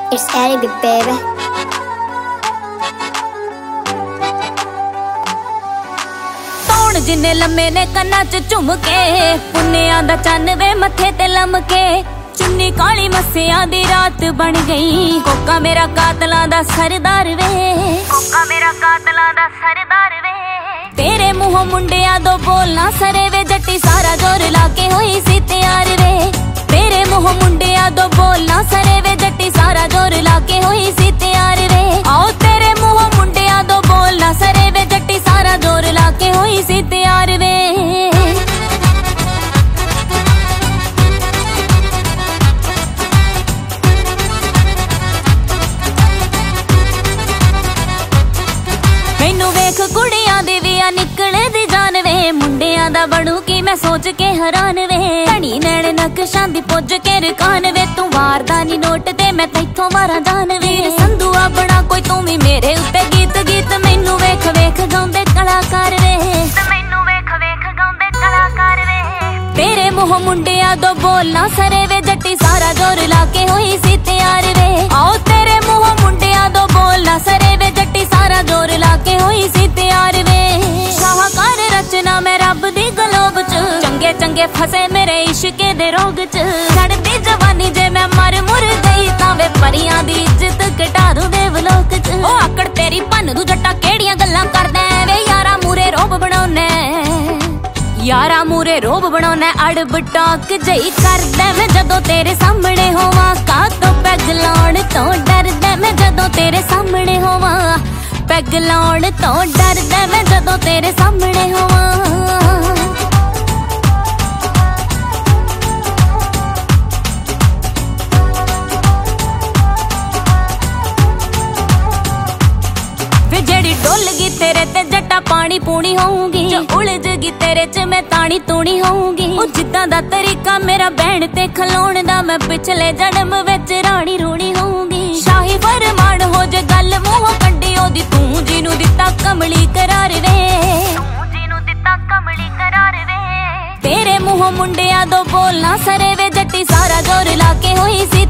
It's Ellie, baby. ਤੌਣ ਜਿੰਨੇ ਲੰਮੇ ਨੇ ਕੰਨਾਂ 'ਚ ਝੁੰਮ ਕੇ, ਪੁੰਨਿਆਂ ਦਾ ਚੰਨ ਵੇ ਮੱਥੇ ਤੇ ਲਮਕੇ, ਚੁੰਨੀ ਕਾਲੀ ਮੱਸਿਆਂ ਦੀ ਰਾਤ ਬਣ ਗਈ। ਕੋਕਾ ਮੇਰਾ ਕਾਤਲਾਂ ਦਾ ਸਰਦਾਰ ਵੇ, ਕੋਕਾ ਮੇਰਾ ਕਾਤਲਾਂ ਦਾ ਸਰਦਾਰ ਵੇ। ਤੇਰੇ ਮੂੰਹੋਂ ਮੁੰਡਿਆਂ ਦੋ ਬੋਲਣਾ ਸਰੇ ਵੇ, ਜੱਟੀ ਸਾਰਾ ਜ਼ੋਰ ਲਾ ਕੇ ਹੋਈ ਸੀ ਤਿਆਰ ਵੇ। ਤੇਰੇ ਮੂੰਹੋਂ ਮੁੰਡਿਆਂ ਦੋ ਬੋਲਣਾ ਸਰੇ ਵੇ, ਜੱਟੀ ਸਾਰਾ ਜ਼ੋਰ ਲਾ ਕੇ ਹੋਈ ਸੀ ਤਿਆਰ ਵੇ। ਆਓ ਤੇਰੇ ਮੂੰਹੋਂ ਮੁੰਡਿਆਂ ਦੋ ਬੋਲਣਾ ਸਰੇ ਵੇ, ਜੱਟੀ ਸਾਰਾ ਜ਼ੋਰ ਲਾ ਕੇ ਹੋਈ ਸੀ ਤਿਆਰ ਵੇ। ਮੈਨੂੰ ਵੇਖ ਕੁੜੀਆਂ ਦੀ ਵੀ ਆ ਨਿਕਲੇ ਦੀ ਜਾਨ ਵੇ, ਮੁੰਡਿਆਂ ਦਾ ਬਣੂ ਕੀ ਮੈਂ ਸੋਚ ਕੇ ਹੈਰਾਨ ਵੇ। ਧਣੀ ਨੈਣ ਨਕਸ਼ਾਂ ਦੀ ਪੁੱਜ ਕੇ ਰਕਾਨ ਵੇ, ਤੂੰ ਵਾਰਦਾ ਨੀ ਨੋਟ ਤੇ ਮੈਂ ਤੈਥੋਂ ਮਾਰਾਂ ਜਾਨ ਵੇ। ਸੰਧੂ ਆਪਣਾ ਕੋਈ ਤੂੰ ਵੀ ਮੇਰੇ ਉੱਤੇ ਗੀਤ ਗੀਤ, ਮੈਨੂੰ ਵੇਖ ਵੇਖ ਗਾਉਂਦੇ ਕਲਾਕਾਰ ਵੇ, ਮੈਨੂੰ ਵੇਖ ਵੇਖ ਗਾਉਂਦੇ ਕਲਾਕਾਰ ਵੇ। ਤੇਰੇ ਮੂੰਹੋਂ ਮੁੰਡਿਆਂ ਦੋ ਬੋਲਣਾ ਸਰੇ ਵੇ, ਜੱਟੀ ਸਾਰਾ ਜ਼ੋਰ ਲਾ ਕੇ ਹੋਈ ਸੀ ਤਿਆਰ ਵੇ। ਆਓ ਤੇਰੇ ਮੂੰਹੋਂ ਮੁੰਡਿਆਂ ਦੋ ਬੋਲਣਾ ਸਰੇ ਵੇ, ਜੱਟੀ ਸਾਰਾ ਜ਼ੋਰ ਲਾ ਕੇ ਹੋਈ ਸੀ ਤਿਆਰ ਵੇ। ਸ਼ਾਹਕਾਰ ਰਚਨਾ ਮੈਂ ਰੱਬ ਦੀ ਗਲੋਬ 'ਚ, ਚੰਗੇ ਚੰਗੇ ਫਸੇ ਮੇਰੇ ਇਸ਼ਕੇ ਦੇ ਰੋਗ 'ਚ। ਛੱਡਦੀ ਜਵਾਨੀ ਜੇ ਮੈਂ ਮਰ ਮੁਰ ਗਈ ਤਾਂ ਵੇ, ਪਰੀਆਂ ਦੀ ਇੱਜ਼ਤ ਘਟਾ ਦੂੰ ਦੇਵਲੋਕ 'ਚ। ਉਹ ਆਕੜ ਤੇਰੀ ਭੰਨ ਦੂ ਜੱਟਾ, ਕਿਹੜੀਆਂ ਗੱਲਾਂ ਕਰਦਾ ਵੇ। ਯਾਰਾ ਮੂਰੇ ਰੋਬ ਬਣਾਉਣਾ, ਯਾਰਾ ਮੂਰੇ ਰੋਬ ਬਣਾਉਣਾ, ਅੜਬ ਟਾਕ ਜਈ ਕਰਦਾ ਮੈਂ ਜਦੋਂ ਤੇਰੇ ਸਾਹਮਣੇ ਹੋਵਾਂ। ਕਾਤੋਂ ਪੈਗ ਲਾਉਣ ਤੋਂ ਡਰਦਾ ਮੈਂ ਜਦੋਂ ਤੇਰੇ ਸਾਹਮਣੇ ਹੋਵਾਂ। ਪੈਗ ਲਾਉਣ ਤੋਂ ਡਰਦਾ ਮੈਂ ਜਦੋਂ ਤੇਰੇ ਸਾਹਮਣੇ ਹੋਵਾਂ। ਵੇ ਜਿਹੜੀ ਡੁੱਲ ਗਈ ਤੇਰੇ ਤੇ ਜੱਟਾ ਪਾਣੀ ਪੂਣੀ ਹੋਊਗੀ, ਜੋ ਉਲਝ ਗਈ ਤੇਰੇ 'ਚ ਮੈਂ ਤਾਣੀ ਤੂਣੀ ਹੋਊਗੀ। ਉਹ ਜਿੱਦਾਂ ਦਾ ਤਰੀਕਾ ਮੇਰਾ ਬਹਿਣ ਤੇ ਖਲੋਣ ਦਾ, ਮੈਂ ਪਿਛਲੇ ਜਨਮ ਵਿੱਚ ਰਾਣੀ ਰੂਣੀ ਹੋਊਗੀ। ਸ਼ਾਹੀ ਫਰਮਾਨ ਹੋ ਜੇ ਗੱਲ ਮੂੰਹੋਂ ਕੱਢੀ ਉਹਦੀ, ਤੂੰ ਜਿਹਨੂੰ ਦਿੱਤਾ ਕਮਲੀ ਕਰਾਰ ਵੇ, ਤੂੰ ਜਿਹਨੂੰ ਦਿੱਤਾ ਕਮਲੀ ਕਰਾਰ ਵੇ। ਤੇਰੇ ਮੂੰਹੋਂ ਮੁੰਡਿਆਂ ਦੋ ਬੋਲਣਾ ਸਰੇ ਵੇ, ਜੱਟੀ ਸਾਰਾ ਜ਼ੋਰ ਲਾ ਕੇ ਹੋਈ ਸੀ